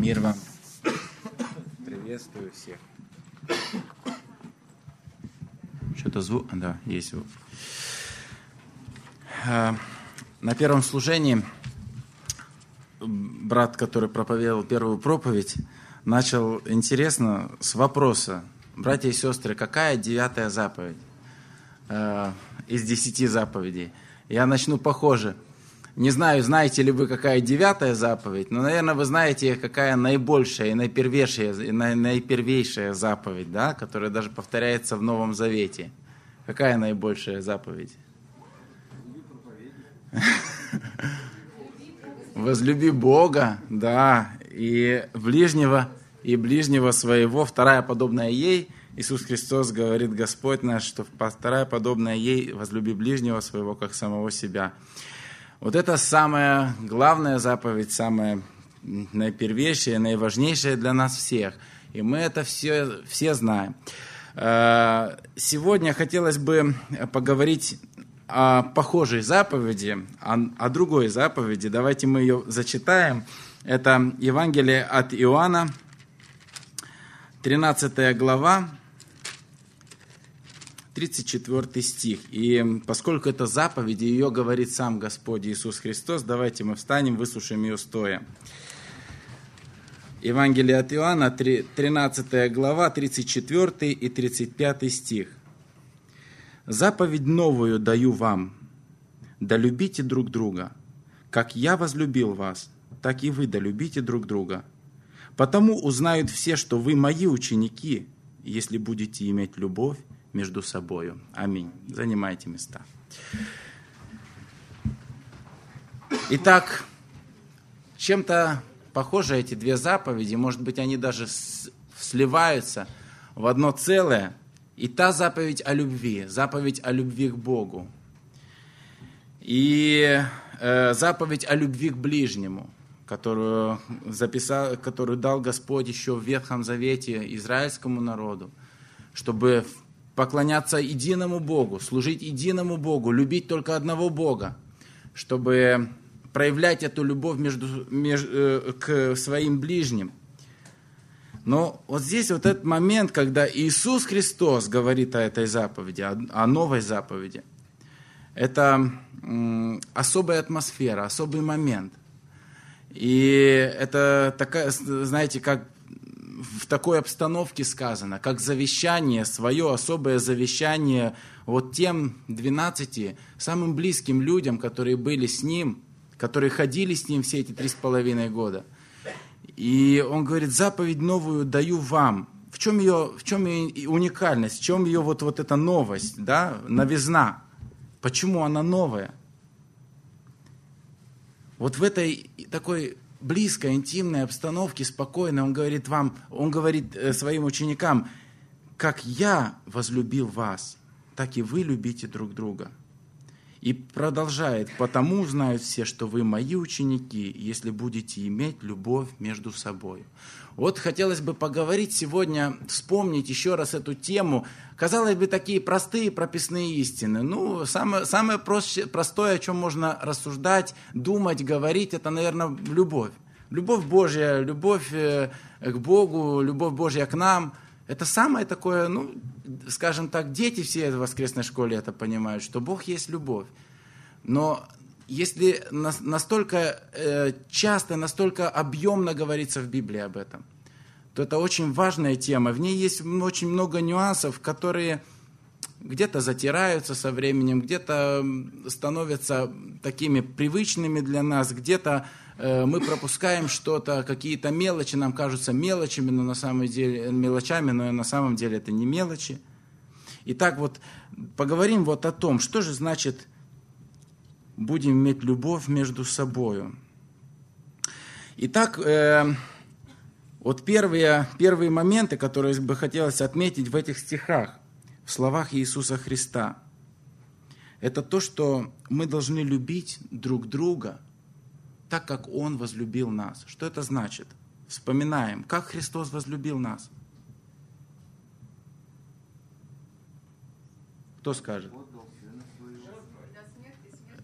Мир вам. Приветствую всех. Что-то звук? Да, есть звук. На первом служении брат, который проповедовал первую проповедь, начал интересно с вопроса: братья и сестры, какая 9-я заповедь из 10 заповедей? Я начну похоже. Не знаю, знаете ли вы, какая 9-я заповедь, но, наверное, вы знаете, какая наибольшая и наипервейшая заповедь, да, которая даже повторяется в Новом Завете. Какая наибольшая заповедь? Возлюби Бога, да, и ближнего своего. Вторая, подобная ей. Иисус Христос говорит, Господь наш, что вторая, подобная ей, возлюби ближнего своего, как самого себя. Вот это самая главная заповедь, самая наипервейшая, наиважнейшая для нас всех. И мы это все знаем. Сегодня хотелось бы поговорить о похожей заповеди, о другой заповеди. Давайте мы ее зачитаем. Это Евангелие от Иоанна, 13 глава, 34 стих. И поскольку это заповедь, ее говорит сам Господь Иисус Христос, давайте мы встанем, выслушаем ее стоя. Евангелие от Иоанна, 13 глава, 34 и 35 стих. «Заповедь новую даю вам, да любите друг друга. Как я возлюбил вас, так и вы да любите друг друга. Потому узнают все, что вы мои ученики, если будете иметь любовь между собою». Аминь. Занимайте места. Итак, чем-то похожи эти две заповеди. Может быть, они даже сливаются в одно целое. И та заповедь о любви к Богу. И заповедь о любви к ближнему, которую дал Господь еще в Ветхом Завете израильскому народу, чтобы поклоняться единому Богу, служить единому Богу, любить только одного Бога, чтобы проявлять эту любовь к своим ближним. Но вот здесь вот этот момент, когда Иисус Христос говорит о этой заповеди, о новой заповеди, это особая атмосфера, особый момент. И это такая, знаете, как в такой обстановке сказано, как завещание, свое особое завещание вот тем 12 самым близким людям, которые были с Ним, которые ходили с Ним все эти 3,5 года. И Он говорит, заповедь новую даю вам. В чем ее уникальность, в чем ее вот эта новость, да, новизна? Почему она новая? Вот в этой такой близкой, интимной обстановке, спокойной, Он говорит своим ученикам, как я возлюбил вас, так и вы любите друг друга. И продолжает, потому знают все, что вы мои ученики, если будете иметь любовь между собой. Вот хотелось бы поговорить сегодня, вспомнить еще раз эту тему. Казалось бы, такие простые прописные истины. Ну, самое простое, о чем можно рассуждать, думать, говорить, это, наверное, любовь. Любовь Божья, любовь к Богу, любовь Божья к нам. Это самое такое, скажем так, дети все в воскресной школе это понимают, что Бог есть любовь. Но если настолько часто, настолько объемно говорится в Библии об этом, то это очень важная тема. В ней есть очень много нюансов, которые где-то затираются со временем, где-то становятся такими привычными для нас, где-то мы пропускаем что-то, какие-то мелочи нам кажутся мелочами, но на самом деле это не мелочи. Итак, вот поговорим вот о том, что же значит будем иметь любовь между собою. Итак, вот первые моменты, которые бы хотелось отметить в этих стихах, в словах Иисуса Христа, это то, что мы должны любить друг друга так, как Он возлюбил нас. Что это значит? Вспоминаем, как Христос возлюбил нас. Кто скажет?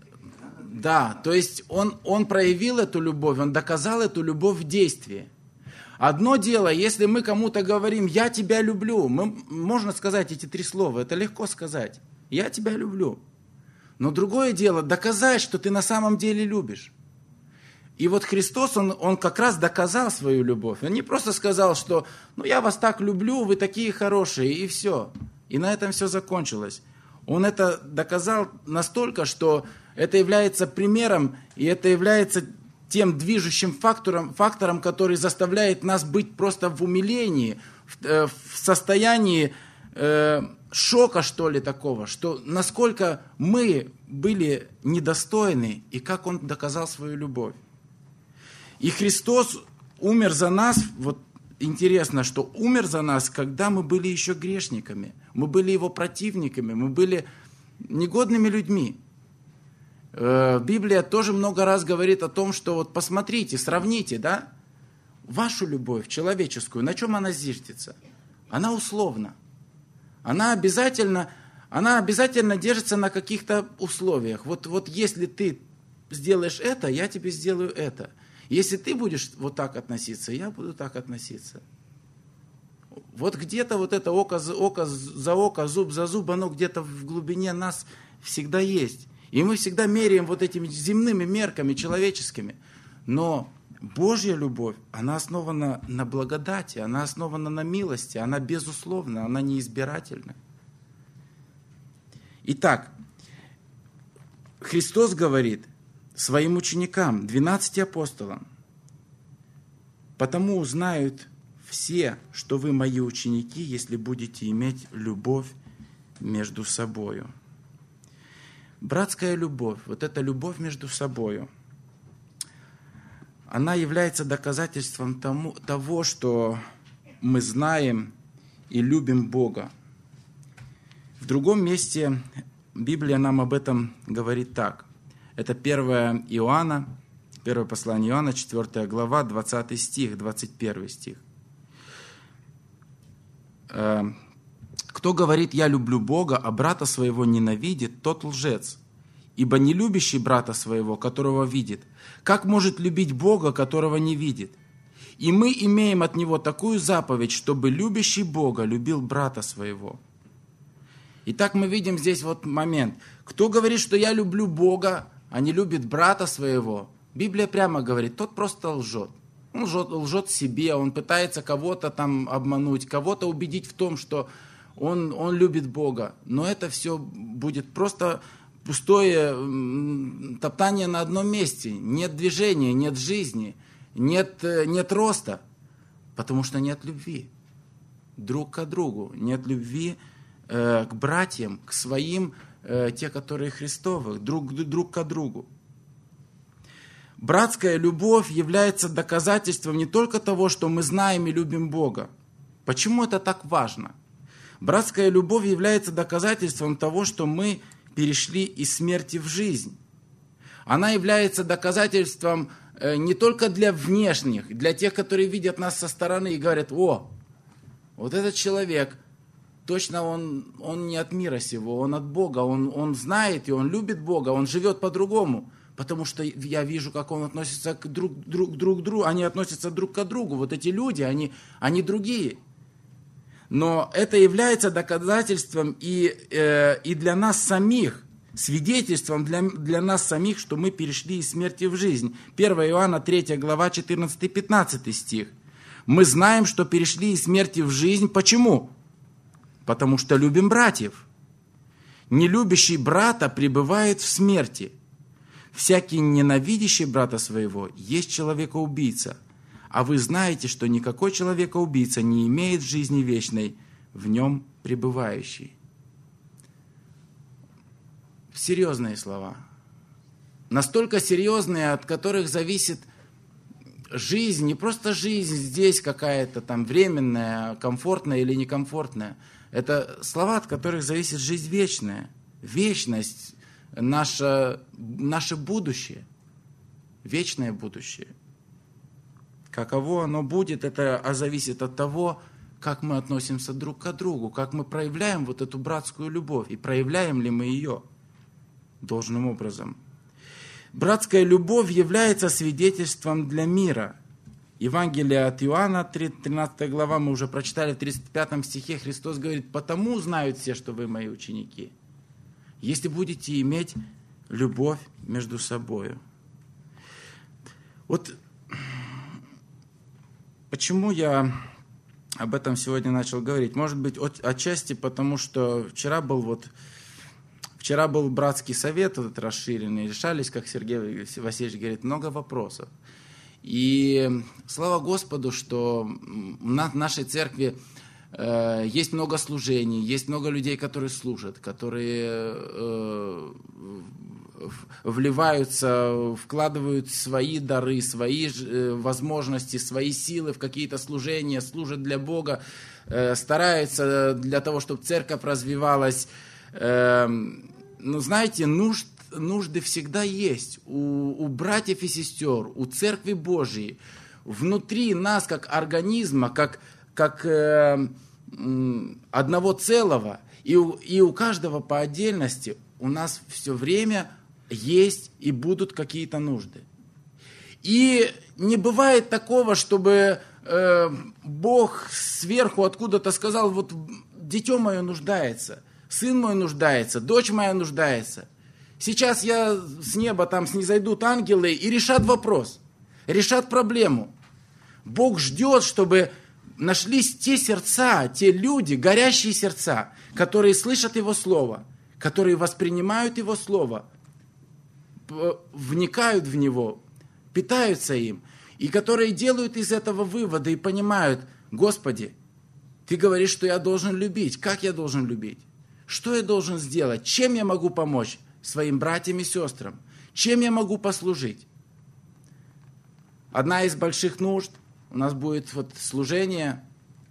Да, то есть он проявил эту любовь, Он доказал эту любовь в действии. Одно дело, если мы кому-то говорим «я тебя люблю», можно сказать эти 3 слова, это легко сказать. «Я тебя люблю». Но другое дело доказать, что ты на самом деле любишь. И вот Христос, он как раз доказал свою любовь. Он не просто сказал, что я вас так люблю, вы такие хорошие, и все. И на этом все закончилось. Он это доказал настолько, что это является примером, и это является тем движущим фактором, который заставляет нас быть просто в умилении, в состоянии шока, что ли, такого, что насколько мы были недостойны, и как Он доказал свою любовь. И Христос умер за нас, вот интересно, что умер за нас, когда мы были еще грешниками, мы были Его противниками, мы были негодными людьми. Библия тоже много раз говорит о том, что вот посмотрите, сравните, да, вашу любовь человеческую, на чем она зиждется? Она условна. Она обязательно держится на каких-то условиях. Вот если ты сделаешь это, я тебе сделаю это. Если ты будешь вот так относиться, я буду так относиться. Вот где-то вот это око за око, зуб за зуб, оно где-то в глубине нас всегда есть. И мы всегда меряем вот этими земными мерками, человеческими. Но Божья любовь, она основана на благодати, она основана на милости, она безусловна, она неизбирательна. Итак, Христос говорит своим ученикам, 12 апостолам: «Потому узнают все, что вы мои ученики, если будете иметь любовь между собою». Братская любовь, вот эта любовь между собою, она является доказательством того, что мы знаем и любим Бога. В другом месте Библия нам об этом говорит так. Это 1 Иоанна, первое послание Иоанна, 4 глава, 20 стих, 21 стих. «Кто говорит, я люблю Бога, а брата своего ненавидит, тот лжец. Ибо не любящий брата своего, которого видит, как может любить Бога, которого не видит? И мы имеем от Него такую заповедь, чтобы любящий Бога любил брата своего». Итак, мы видим здесь вот момент. Кто говорит, что я люблю Бога, а не любит брата своего? Библия прямо говорит, тот просто лжет. Он лжет себе, он пытается кого-то там обмануть, кого-то убедить в том, что он любит Бога. Но это все будет просто пустое топтание на одном месте. Нет движения, нет жизни, нет роста, потому что нет любви друг к другу, нет любви к братьям, к своим, те, которые Христовы, друг к другу. Братская любовь является доказательством не только того, что мы знаем и любим Бога. Почему это так важно? Братская любовь является доказательством того, что мы перешли из смерти в жизнь. Она является доказательством не только для внешних, для тех, которые видят нас со стороны и говорят: «О, вот этот человек, точно он не от мира сего, он от Бога, он знает и он любит Бога, он живет по-другому». Потому что я вижу, как он относится к друг другу, они относятся друг к другу. Вот эти люди, они другие. Но это является доказательством и для нас самих, свидетельством для нас самих, что мы перешли из смерти в жизнь. 1 Иоанна 3 глава 14-15 стих. Мы знаем, что перешли из смерти в жизнь. Почему? Потому что любим братьев. Нелюбящий брата пребывает в смерти. Всякий ненавидящий брата своего есть человекоубийца. А вы знаете, что никакой человекоубийца не имеет жизни вечной, в нем пребывающий. Серьезные слова. Настолько серьезные, от которых зависит жизнь, не просто жизнь здесь какая-то там временная, комфортная или некомфортная. Это слова, от которых зависит жизнь вечная. Вечность. Наше будущее, вечное будущее. Каково оно будет, это зависит от того, как мы относимся друг к другу, как мы проявляем вот эту братскую любовь, и проявляем ли мы ее должным образом. Братская любовь является свидетельством для мира. Евангелие от Иоанна, 13 глава, мы уже прочитали, в 35 стихе Христос говорит: «Потому знают все, что вы мои ученики, если будете иметь любовь между собою». Вот почему я об этом сегодня начал говорить? Может быть, отчасти потому, что вчера был братский совет этот расширенный, решались, как Сергей Васильевич говорит, много вопросов. И слава Господу, что в нашей церкви есть много служений, есть много людей, которые служат, которые вливаются, вкладывают свои дары, свои возможности, свои силы в какие-то служения, служат для Бога, стараются для того, чтобы церковь развивалась. Но знаете, нужды всегда есть у братьев и сестер, у Церкви Божьей. Внутри нас, как организма, как одного целого, и у каждого по отдельности у нас все время есть и будут какие-то нужды. И не бывает такого, чтобы Бог сверху откуда-то сказал: вот дитё мое нуждается, сын мой нуждается, дочь моя нуждается. Сейчас я с неба там снизойдут ангелы и решат вопрос, решат проблему. Бог ждет, чтобы нашлись те сердца, те люди, горящие сердца, которые слышат Его Слово, которые воспринимают Его Слово, вникают в него, питаются им, и которые делают из этого выводы и понимают: Господи, Ты говоришь, что я должен любить. Как я должен любить? Что я должен сделать? Чем я могу помочь своим братьям и сестрам? Чем я могу послужить? Одна из больших нужд у нас будет служение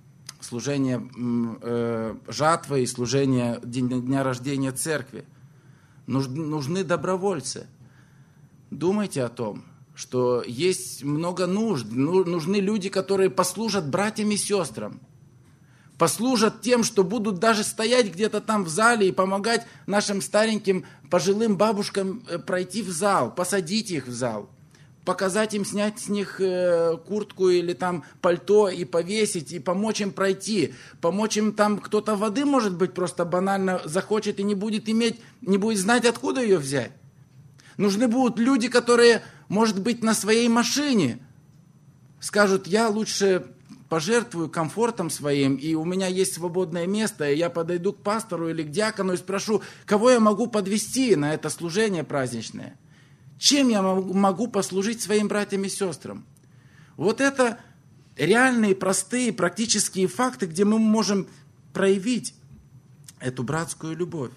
жатвы и служение дня рождения церкви. Нужны добровольцы. Думайте о том, что есть много нужд. Нужны люди, которые послужат братьям и сестрам. Послужат тем, что будут даже стоять где-то там в зале и помогать нашим стареньким, пожилым бабушкам пройти в зал, посадить их в зал, показать им, снять с них куртку или там пальто и повесить, и помочь им пройти, помочь им там, кто-то воды, может быть, просто банально захочет и не будет знать, откуда ее взять. Нужны будут люди, которые, может быть, на своей машине скажут: я лучше пожертвую комфортом своим, и у меня есть свободное место, и я подойду к пастору или к диакону и спрошу, кого я могу подвести на это служение праздничное. Чем я могу послужить своим братьям и сестрам? Вот это реальные, простые, практические факты, где мы можем проявить эту братскую любовь.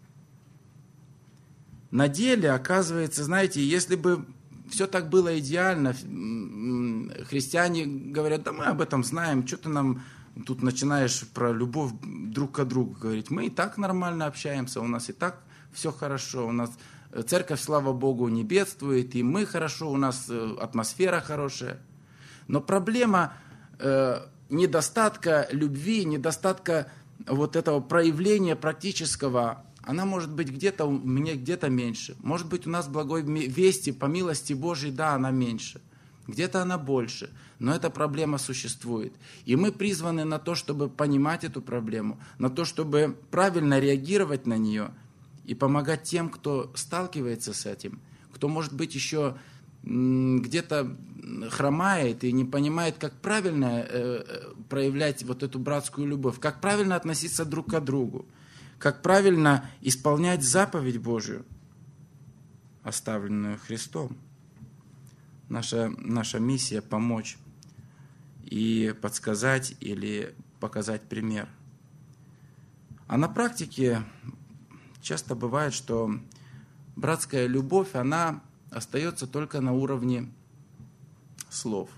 На деле, оказывается, знаете, если бы все так было идеально, христиане говорят: да мы об этом знаем, что ты нам тут начинаешь про любовь друг к другу говорить. Мы и так нормально общаемся, у нас и так все хорошо, у нас церковь, слава Богу, не бедствует, и мы хорошо, у нас атмосфера хорошая. Но проблема недостатка любви, недостатка вот этого проявления практического, она может быть где-то у меня, где-то меньше. Может быть, у нас благой вести, по милости Божией, да, она меньше. Где-то она больше. Но эта проблема существует. И мы призваны на то, чтобы понимать эту проблему, на то, чтобы правильно реагировать на нее и помогать тем, кто сталкивается с этим, кто, может быть, еще где-то хромает и не понимает, как правильно проявлять вот эту братскую любовь, как правильно относиться друг к другу, как правильно исполнять заповедь Божию, оставленную Христом. Наша миссия – помочь и подсказать или показать пример. А на практике часто бывает, что братская любовь, она остается только на уровне слов.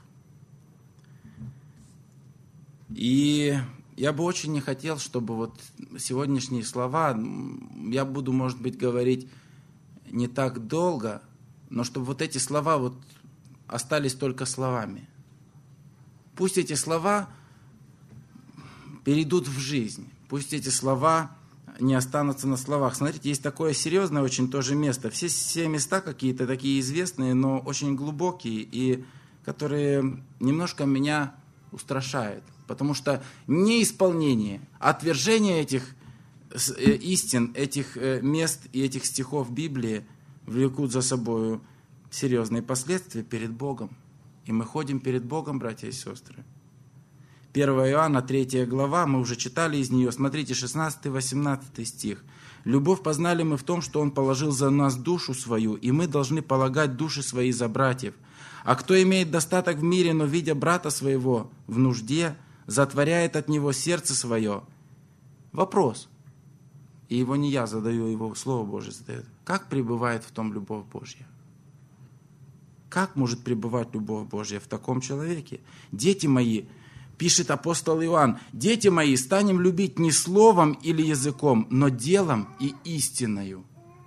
И я бы очень не хотел, чтобы вот сегодняшние слова, я буду, может быть, говорить не так долго, но чтобы вот эти слова вот остались только словами. Пусть эти слова перейдут в жизнь, пусть эти слова не останутся на словах. Смотрите, есть такое серьезное очень тоже место. Все места какие-то такие известные, но очень глубокие. И которые немножко меня устрашают. Потому что неисполнение, отвержение этих истин, этих мест и этих стихов Библии влекут за собой серьезные последствия перед Богом. И мы ходим перед Богом, братья и сестры. 1 Иоанна, 3 глава, мы уже читали из нее. Смотрите, 16-18 стих. «Любовь познали мы в том, что Он положил за нас душу свою, и мы должны полагать души свои за братьев. А кто имеет достаток в мире, но, видя брата своего в нужде, затворяет от него сердце свое». Вопрос. И его не я задаю, его Слово Божие задает. Как пребывает в том любовь Божья? Как может пребывать любовь Божья в таком человеке? Дети мои, пишет апостол Иоанн, дети мои, станем любить не словом или языком, но делом и истиною.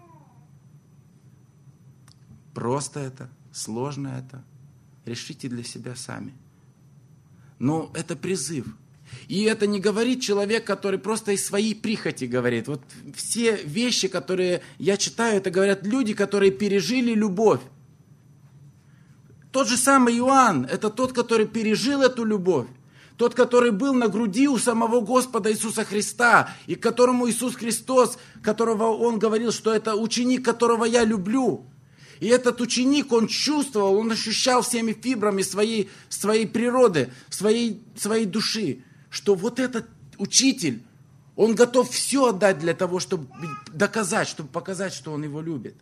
Просто это, сложно это. Решите для себя сами. Но это призыв. И это не говорит человек, который просто из своей прихоти говорит. Вот все вещи, которые я читаю, это говорят люди, которые пережили любовь. Тот же самый Иоанн, это тот, который пережил эту любовь. Тот, который был на груди у самого Господа Иисуса Христа, и к которому Иисус Христос, которого Он говорил, что это ученик, которого я люблю. И этот ученик, он чувствовал, он ощущал всеми фибрами своей природы, своей души, что вот этот учитель, он готов все отдать для того, чтобы доказать, чтобы показать, что он его любит.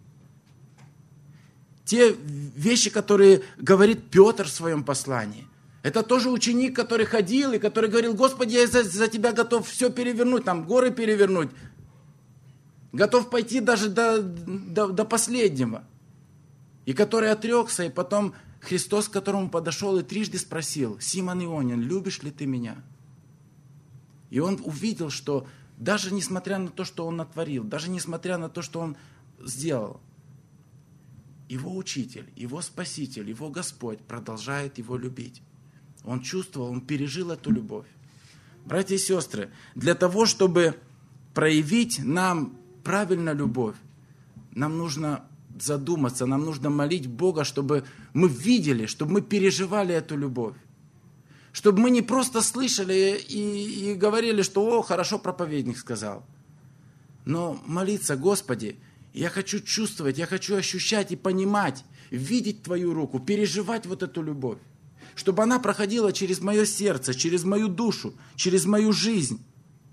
Те вещи, которые говорит Петр в своем послании, это тоже ученик, который ходил и который говорил: Господи, я за тебя готов все перевернуть, там горы перевернуть, готов пойти даже до последнего. И который отрекся, и потом Христос, к которому подошел и трижды спросил: Симон Ионин, любишь ли ты меня? И он увидел, что даже несмотря на то, что он натворил, даже несмотря на то, что он сделал, его учитель, его спаситель, его Господь продолжает его любить. Он чувствовал, он пережил эту любовь. Братья и сестры, для того, чтобы проявить нам правильно любовь, нам нужно задуматься, нам нужно молить Бога, чтобы мы видели, чтобы мы переживали эту любовь. Чтобы мы не просто слышали и говорили, что «О, хорошо проповедник сказал». Но молиться: Господи, я хочу чувствовать, я хочу ощущать и понимать, видеть Твою руку, переживать вот эту любовь. Чтобы она проходила через мое сердце, через мою душу, через мою жизнь.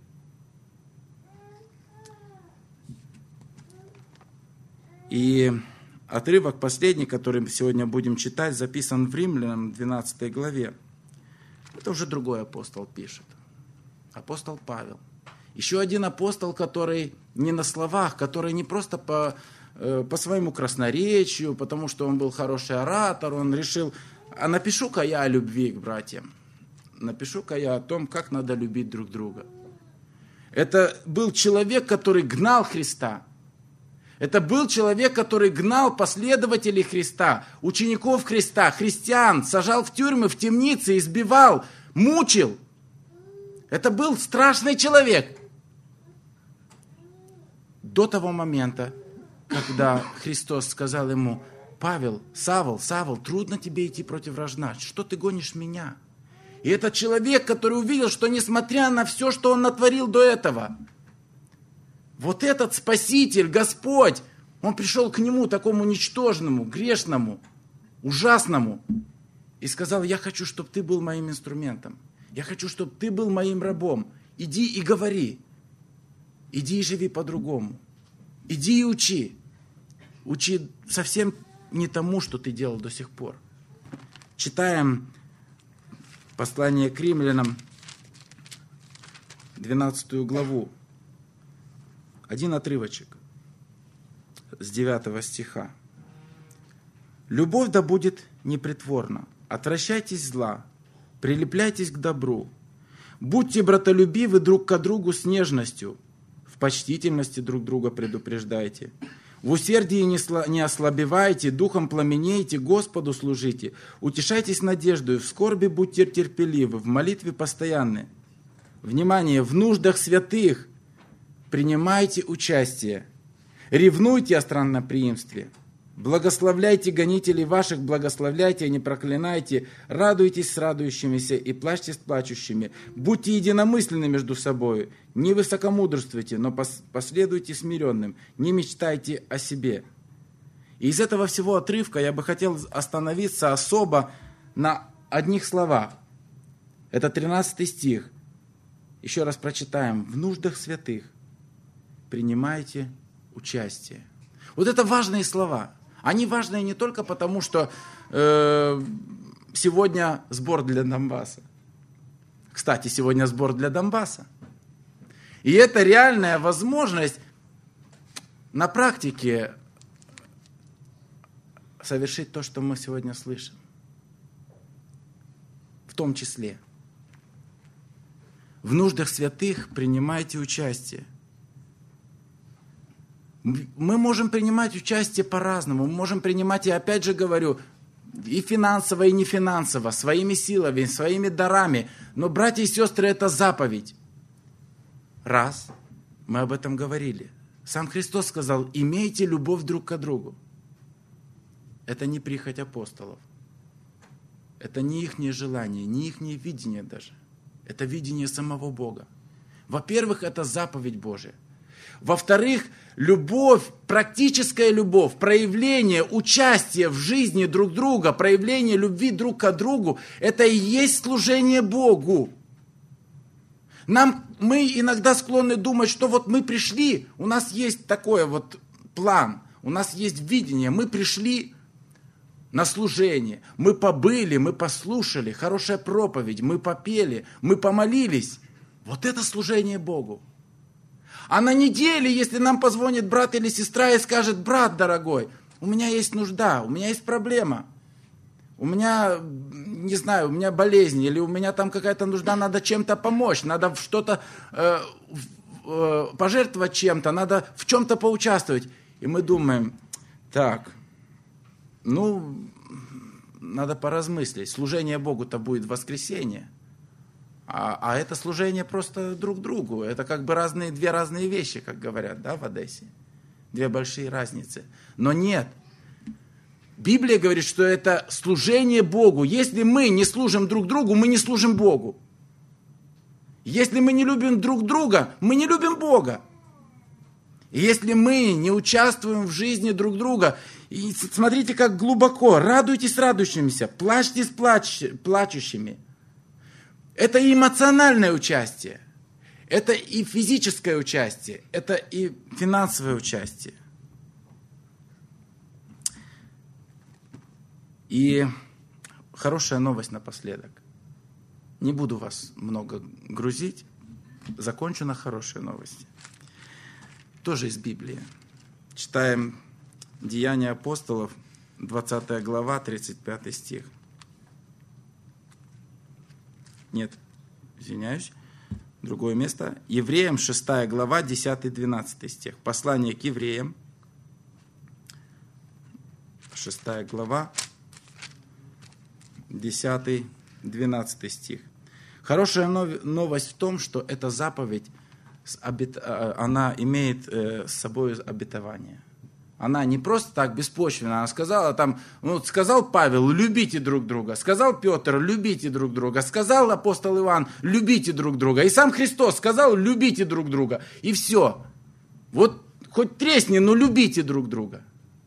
И отрывок последний, который мы сегодня будем читать, записан в Римлянам 12 главе. Это уже другой апостол пишет. Апостол Павел. Еще один апостол, который не на словах, который не просто по своему красноречию, потому что он был хороший оратор, он решил: а напишу-ка я о любви к братьям. Напишу-ка я о том, как надо любить друг друга. Это был человек, который гнал Христа. Это был человек, который гнал последователей Христа, учеников Христа, христиан, сажал в тюрьмы, в темницы, избивал, мучил. Это был страшный человек. До того момента, когда Христос сказал ему: Павел, Савл, трудно тебе идти против вражда, что ты гонишь меня? И этот человек, который увидел, что несмотря на все, что он натворил до этого, вот этот Спаситель, Господь, Он пришел к нему, такому ничтожному, грешному, ужасному, и сказал: я хочу, чтобы ты был моим инструментом. Я хочу, чтобы ты был моим рабом. Иди и говори. Иди и живи по-другому. Иди и учи. Учи совсем не тому, что ты делал до сих пор. Читаем послание к Римлянам, 12 главу. Один отрывочек с 9 стиха. «Любовь да будет непритворна, отвращайтесь зла, прилепляйтесь к добру, будьте братолюбивы друг к другу с нежностью, в почтительности друг друга предупреждайте, в усердии не ослабевайте, духом пламенейте, Господу служите, утешайтесь надеждою, в скорби будьте терпеливы, в молитве постоянны. Внимание, в нуждах святых принимайте участие, ревнуйте о странноприимстве, Благословляйте гонителей ваших, благословляйте, а не проклинайте. Радуйтесь с радующимися и плачьте с плачущими. Будьте единомысленны между собой. Не высокомудрствуйте, но последуйте смиренным. Не мечтайте о себе. И из этого всего отрывка я бы хотел остановиться особо на одних словах. Это 13 стих. Еще раз прочитаем. В нуждах святых принимайте участие. Вот это важные слова. Они важные не только потому, что сегодня сбор для Донбасса. Кстати, сегодня сбор для Донбасса. И это реальная возможность на практике совершить то, что мы сегодня слышим. В том числе. В нуждах святых принимайте участие. Мы можем принимать участие по-разному. Мы можем принимать, я опять же говорю, и финансово, и нефинансово, своими силами, своими дарами. Но, братья и сестры, это заповедь. Раз, мы об этом говорили. Сам Христос сказал, имейте любовь друг к другу. Это не прихоть апостолов. Это не их желание, не их видение даже. Это видение самого Бога. Во-первых, это заповедь Божия. Во-вторых, любовь, практическая любовь, проявление участия в жизни друг друга, проявление любви друг к другу, это и есть служение Богу. Мы иногда склонны думать, что вот мы пришли, у нас есть такой вот план, у нас есть видение, мы пришли на служение, мы побыли, мы послушали, хорошая проповедь, мы попели, мы помолились. Вот это служение Богу. А на неделе, если нам позвонит брат или сестра и скажет, брат дорогой, у меня есть нужда, у меня есть проблема, у меня, не знаю, у меня болезнь, или у меня там какая-то нужда, надо чем-то помочь, надо что-то пожертвовать чем-то, надо в чем-то поучаствовать. И мы думаем, так, надо поразмыслить, служение Богу-то будет в воскресенье. А это служение просто друг другу. Это как бы две разные вещи, как говорят, да, в Одессе. Две большие разницы. Но нет. Библия говорит, что это служение Богу. Если мы не служим друг другу, мы не служим Богу. Если мы не любим друг друга, мы не любим Бога. И если мы не участвуем в жизни друг друга, и смотрите, как глубоко, радуйтесь с радующимися, плачьте с плачущими. Это и эмоциональное участие, это и физическое участие, это и финансовое участие. И хорошая новость напоследок. Не буду вас много грузить, закончу на хорошей новости. Тоже из Библии. Читаем Деяния апостолов, 20 глава, 35 стих. Нет, извиняюсь, другое место. Евреям, 6 глава, 10-12 стих. Послание к евреям, 6 глава, 10-12 стих. Хорошая новость в том, что эта заповедь, она имеет с собой обетование. Она не просто так беспочвенна, она сказала сказал Павел, любите друг друга, сказал Петр, любите друг друга, сказал апостол Иоанн, любите друг друга, и сам Христос сказал, любите друг друга, и все. Вот хоть тресни, но любите друг друга.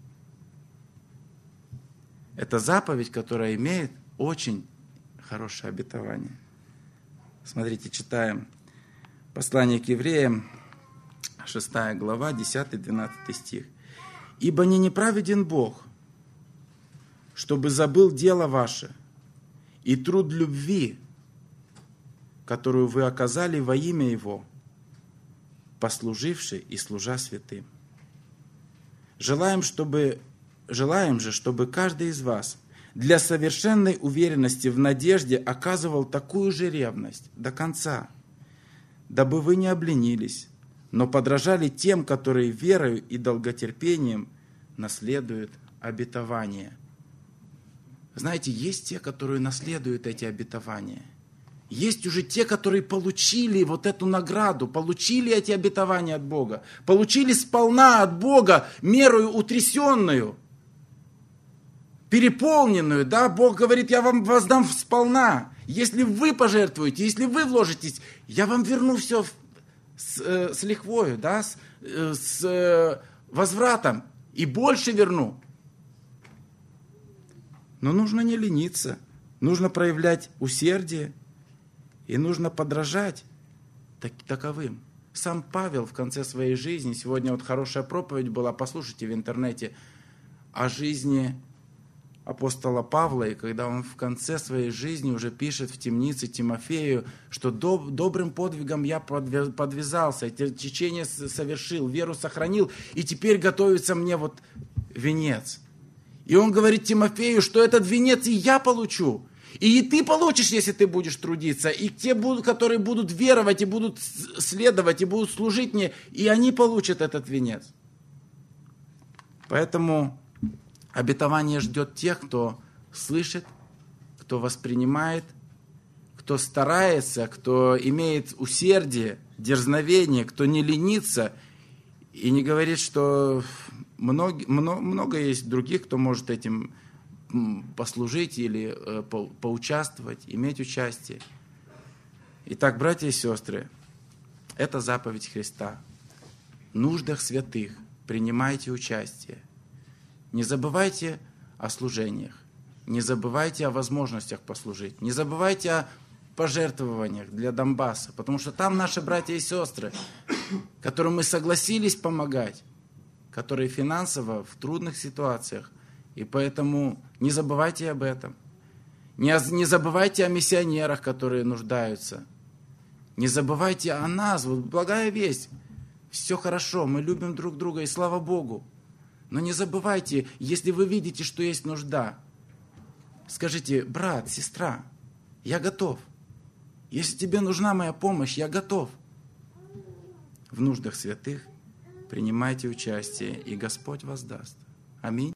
Это заповедь, которая имеет очень хорошее обетование. Смотрите, читаем послание к евреям, 6 глава, 10-12 стих. «Ибо не неправеден Бог, чтобы забыл дело ваше и труд любви, которую вы оказали во имя Его, послуживши и служа святым. Желаем же, чтобы каждый из вас для совершенной уверенности в надежде оказывал такую же ревность до конца, дабы вы не обленились, но подражали тем, которые верою и долготерпением наследуют обетование». Знаете, есть те, которые наследуют эти обетования. Есть уже те, которые получили вот эту награду, получили эти обетования от Бога, получили сполна от Бога мерою утрясенную. переполненную, да, Бог говорит, я вам воздам сполна. Если вы пожертвуете, если вы вложитесь, я вам верну все с лихвою, да, с возвратом, и больше верну. Но нужно не лениться, нужно проявлять усердие, и нужно подражать таковым. Сам Павел в конце своей жизни, сегодня вот хорошая проповедь была, послушайте в интернете, о жизни апостола Павла, и когда он в конце своей жизни уже пишет в темнице Тимофею, что добрым подвигом я подвязался, течение совершил, веру сохранил, и теперь готовится мне вот венец. И он говорит Тимофею, что этот венец и я получу, и ты получишь, если ты будешь трудиться, и те, которые будут веровать, и будут следовать, и будут служить мне, и они получат этот венец. Поэтому обетование ждет тех, кто слышит, кто воспринимает, кто старается, кто имеет усердие, дерзновение, кто не ленится и не говорит, что много есть других, кто может этим послужить или поучаствовать, иметь участие. Итак, братья и сестры, это заповедь Христа. В нуждах святых принимайте участие. Не забывайте о служениях, не забывайте о возможностях послужить, не забывайте о пожертвованиях для Донбасса, потому что там наши братья и сестры, которым мы согласились помогать, которые финансово в трудных ситуациях, и поэтому не забывайте об этом. Не забывайте о миссионерах, которые нуждаются. Не забывайте о нас. Вот благая весть. Все хорошо, мы любим друг друга, и слава Богу. Но не забывайте, если вы видите, что есть нужда, скажите: брат, сестра, я готов. Если тебе нужна моя помощь, я готов. В нуждах святых принимайте участие, и Господь воздаст. Аминь.